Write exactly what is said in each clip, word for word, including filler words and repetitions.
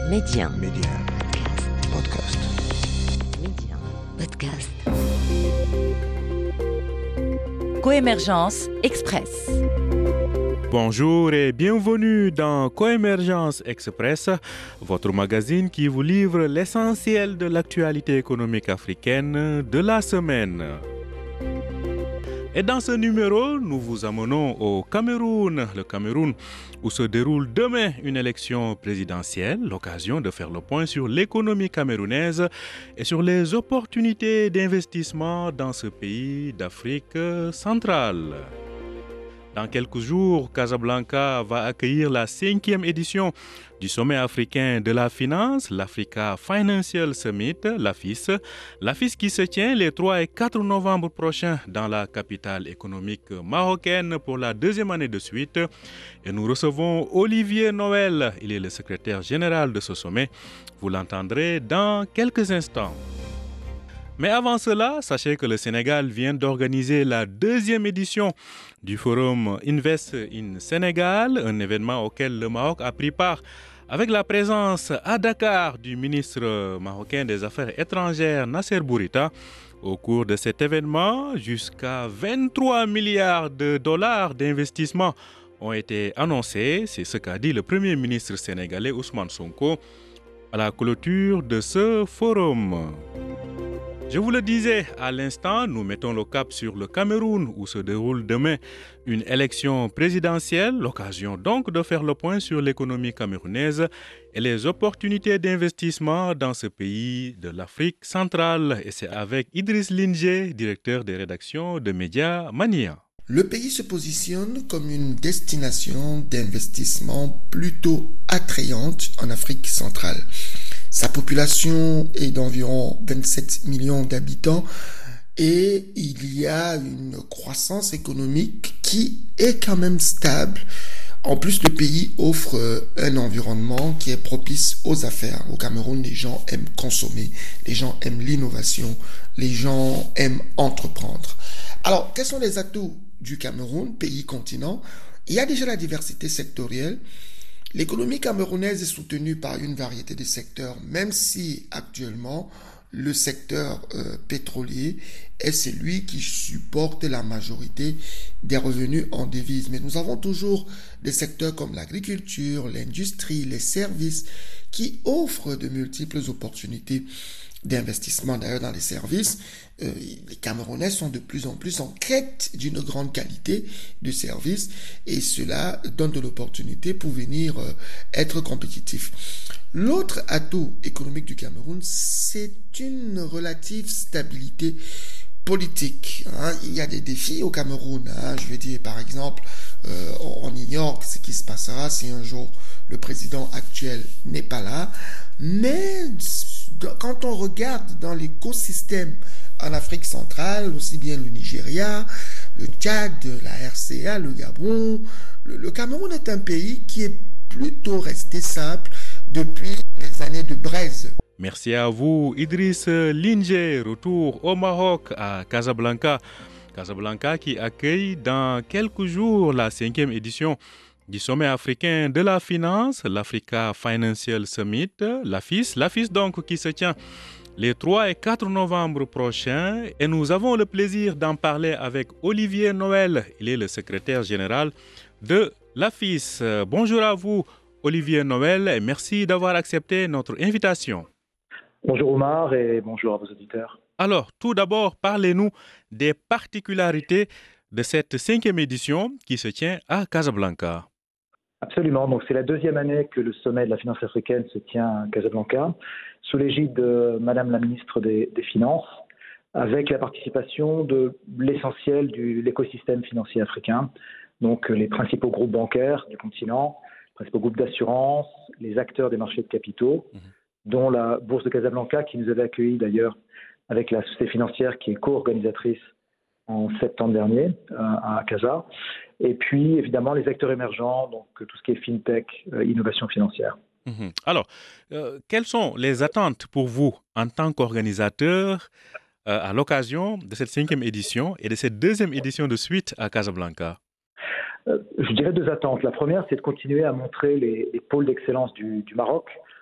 Média. Média. Podcast. Média. Podcast. Coémergence Express. Bonjour et bienvenue dans Coémergence Express, votre magazine qui vous livre l'essentiel de l'actualité économique africaine de la semaine. Et dans ce numéro, nous vous amenons au Cameroun, le Cameroun où se déroule demain une élection présidentielle, l'occasion de faire le point sur l'économie camerounaise et sur les opportunités d'investissement dans ce pays d'Afrique centrale. Dans quelques jours, Casablanca va accueillir la cinquième édition du sommet africain de la finance, l'Africa Financial Summit, l'A F I S. L'A F I S qui se tient les trois et quatre novembre prochains dans la capitale économique marocaine pour la deuxième année de suite. Et nous recevons Olivier Noël, il est le secrétaire général de ce sommet. Vous l'entendrez dans quelques instants. Mais avant cela, sachez que le Sénégal vient d'organiser la deuxième édition du forum Invest in Sénégal, un événement auquel le Maroc a pris part avec la présence à Dakar du ministre marocain des Affaires étrangères Nasser Bourita. Au cours de cet événement, jusqu'à vingt-trois milliards de dollars d'investissement ont été annoncés. C'est ce qu'a dit le Premier ministre sénégalais Ousmane Sonko à la clôture de ce forum. Je vous le disais à l'instant, nous mettons le cap sur le Cameroun où se déroule demain une élection présidentielle, l'occasion donc de faire le point sur l'économie camerounaise et les opportunités d'investissement dans ce pays de l'Afrique centrale. Et c'est avec Idriss Linger, directeur des rédactions de Média Mania. Le pays se positionne comme une destination d'investissement plutôt attrayante en Afrique centrale. Sa population est d'environ vingt-sept millions d'habitants et il y a une croissance économique qui est quand même stable. En plus, le pays offre un environnement qui est propice aux affaires. Au Cameroun, les gens aiment consommer, les gens aiment l'innovation, les gens aiment entreprendre. Alors, quels sont les atouts du Cameroun, pays continent? Il y a déjà la diversité sectorielle. L'économie camerounaise est soutenue par une variété de secteurs, même si actuellement le secteur euh, pétrolier est celui qui supporte la majorité des revenus en devises. Mais nous avons toujours des secteurs comme l'agriculture, l'industrie, les services qui offrent de multiples opportunités d'investissement. D'ailleurs, dans les services, euh, les Camerounais sont de plus en plus en quête d'une grande qualité de service et cela donne de l'opportunité pour venir euh, être compétitif. L'autre atout économique du Cameroun, c'est une relative stabilité politique. Hein. Il y a des défis au Cameroun. Hein. Je veux dire, par exemple, euh, on ignore ce qui se passera si un jour le président actuel n'est pas là, mais quand on regarde dans l'écosystème en Afrique centrale, aussi bien le Nigeria, le Tchad, la R C A, le Gabon, le, le Cameroun est un pays qui est plutôt resté simple depuis les années de braise. Merci à vous, Idriss Linger. Retour au Maroc, à Casablanca. Casablanca qui accueille dans quelques jours la cinquième édition du sommet africain de la finance, l'Africa Financial Summit, l'A F I S. L'A F I S donc qui se tient les trois et quatre novembre prochains. Et nous avons le plaisir d'en parler avec Olivier Noël. Il est le secrétaire général de l'A F I S. Bonjour à vous, Olivier Noël, et merci d'avoir accepté notre invitation. Bonjour Omar et bonjour à vos auditeurs. Alors, tout d'abord, parlez-nous des particularités de cette cinquième édition qui se tient à Casablanca. Absolument, donc c'est la deuxième année que le sommet de la finance africaine se tient à Casablanca, sous l'égide de Madame la ministre des, des Finances, avec la participation de l'essentiel de l'écosystème financier africain, donc les principaux groupes bancaires du continent, les principaux groupes d'assurance, les acteurs des marchés de capitaux, mmh. dont la Bourse de Casablanca qui nous avait accueillis d'ailleurs avec la société financière qui est co-organisatrice en septembre dernier à Casa, et puis évidemment les acteurs émergents, donc tout ce qui est fintech, euh, innovation financière. Mmh. Alors, euh, quelles sont les attentes pour vous en tant qu'organisateur euh, à l'occasion de cette cinquième édition et de cette deuxième édition de suite à Casablanca? euh, Je dirais deux attentes. La première, c'est de continuer à montrer les, les pôles d'excellence du, du Maroc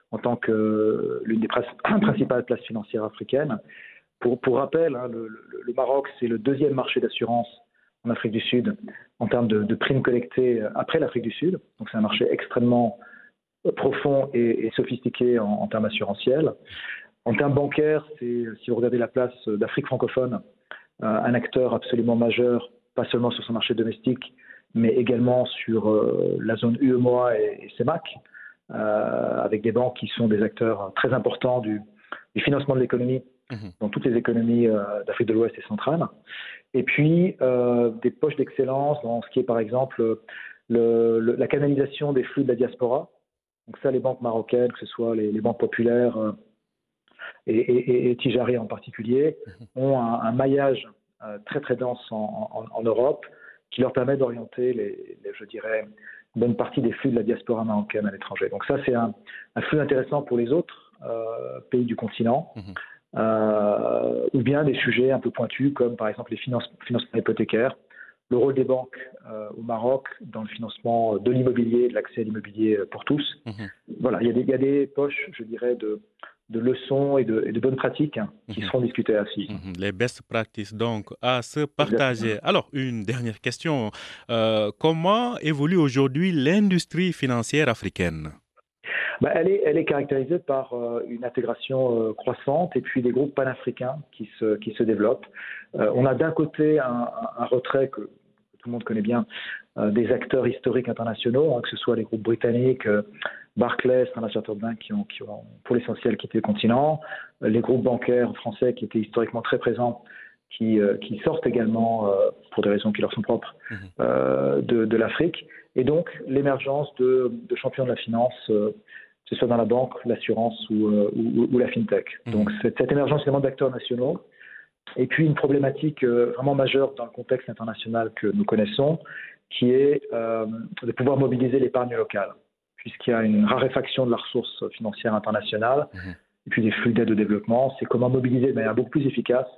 en tant que euh, l'une des principales places financières africaines. Pour, pour rappel, hein, le, le, le Maroc, c'est le deuxième marché d'assurance en Afrique du Sud en termes de, de primes collectées après l'Afrique du Sud. Donc c'est un marché extrêmement profond et, et sophistiqué en, en termes assurantiels. En termes bancaires, c'est, si vous regardez la place d'Afrique francophone, euh, un acteur absolument majeur, pas seulement sur son marché domestique, mais également sur euh, la zone U E M O A et, et C E M A C, euh, avec des banques qui sont des acteurs très importants du, du financement de l'économie mmh. dans toutes les économies euh, d'Afrique de l'Ouest et centrale. Et puis, euh, des poches d'excellence dans ce qui est, par exemple, le, le, la canalisation des flux de la diaspora. Donc ça, les banques marocaines, que ce soit les, les banques populaires euh, et, et, et Tijari en particulier, mmh. ont un, un maillage euh, très, très dense en, en, en Europe qui leur permet d'orienter, les, les, je dirais, une bonne partie des flux de la diaspora marocaine à l'étranger. Donc ça, c'est un, un flux intéressant pour les autres euh, pays du continent. Mmh. Euh, ou bien des sujets un peu pointus comme par exemple les finances, financements hypothécaires, le rôle des banques euh, au Maroc dans le financement de l'immobilier, de l'accès à l'immobilier pour tous. Mmh. Voilà, il y a des, il y a des poches, je dirais, de, de leçons et de, et de bonnes pratiques hein, qui mmh. seront discutées ainsi. Mmh. Les best practices donc à se partager. Exactement. Alors, une dernière question. Euh, comment évolue aujourd'hui l'industrie financière africaine ? Bah, elle, est, elle est caractérisée par euh, une intégration euh, croissante et puis des groupes panafricains qui se, qui se développent. Euh, on a d'un côté un, un retrait que tout le monde connaît bien euh, des acteurs historiques internationaux, hein, que ce soit les groupes britanniques, euh, Barclays, Standard Chartered Bank qui ont, qui ont pour l'essentiel quitté le continent, euh, les groupes bancaires français qui étaient historiquement très présents, qui, euh, qui sortent également, euh, pour des raisons qui leur sont propres, euh, de, de l'Afrique. Et donc l'émergence de, de champions de la finance, euh, que ce soit dans la banque, l'assurance ou, euh, ou, ou la fintech. Mmh. Donc cette, cette émergence également d'acteurs nationaux. Et puis une problématique euh, vraiment majeure dans le contexte international que nous connaissons, qui est euh, de pouvoir mobiliser l'épargne locale, puisqu'il y a une raréfaction de la ressource financière internationale, mmh. et puis des flux d'aide au développement. C'est comment mobiliser de manière beaucoup plus efficace,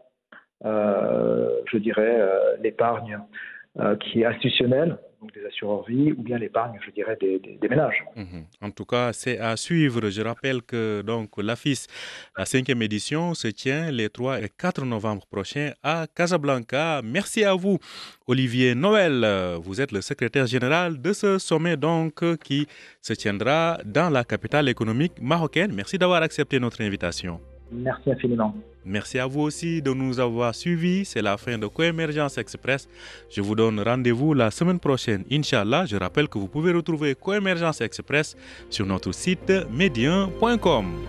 euh, je dirais, euh, l'épargne euh, qui est institutionnelle, donc des assureurs-vie, ou bien l'épargne, je dirais, des, des, des ménages. Mmh. En tout cas, c'est à suivre. Je rappelle que donc l'A F I S, la cinquième édition, se tient les trois et quatre novembre prochains à Casablanca. Merci à vous, Olivier Noël. Vous êtes le secrétaire général de ce sommet donc qui se tiendra dans la capitale économique marocaine. Merci d'avoir accepté notre invitation. Merci infiniment. Merci à vous aussi de nous avoir suivis. C'est la fin de Coémergence Express. Je vous donne rendez-vous la semaine prochaine, Inch'Allah. Je rappelle que vous pouvez retrouver Coémergence Express sur notre site médien point com.